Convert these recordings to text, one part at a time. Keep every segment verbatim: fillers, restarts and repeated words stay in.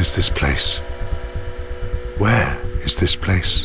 is this place? Where is this place?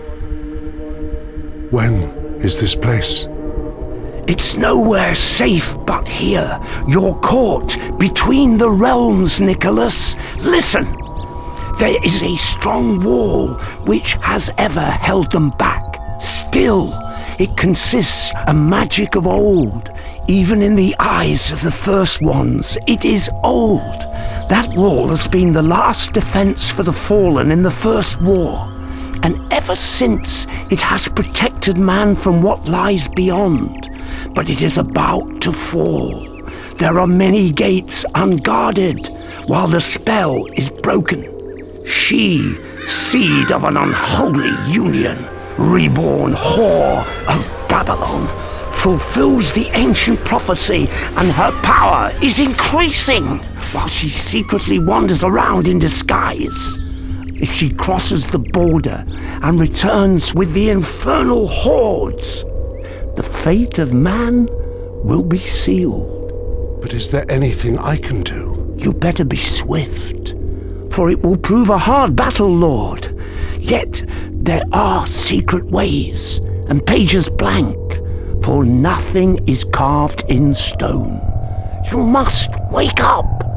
When is this place? It's nowhere safe but here, your court, between the realms, Nicholas. Listen, there is a strong wall which has ever held them back. Still, it consists of magic of old. Even in the eyes of the first ones, it is old. That wall has been the last defense for the fallen in the First War, and ever since it has protected man from what lies beyond. But it is about to fall. There are many gates unguarded, while the spell is broken. She, seed of an unholy union, reborn whore of Babylon, fulfills the ancient prophecy, and her power is increasing while she secretly wanders around in disguise. If she crosses the border and returns with the infernal hordes, the fate of man will be sealed. But is there anything I can do? You better be swift, for it will prove a hard battle, Lord. Yet there are secret ways, and pages blank, for nothing is carved in stone. You must wake up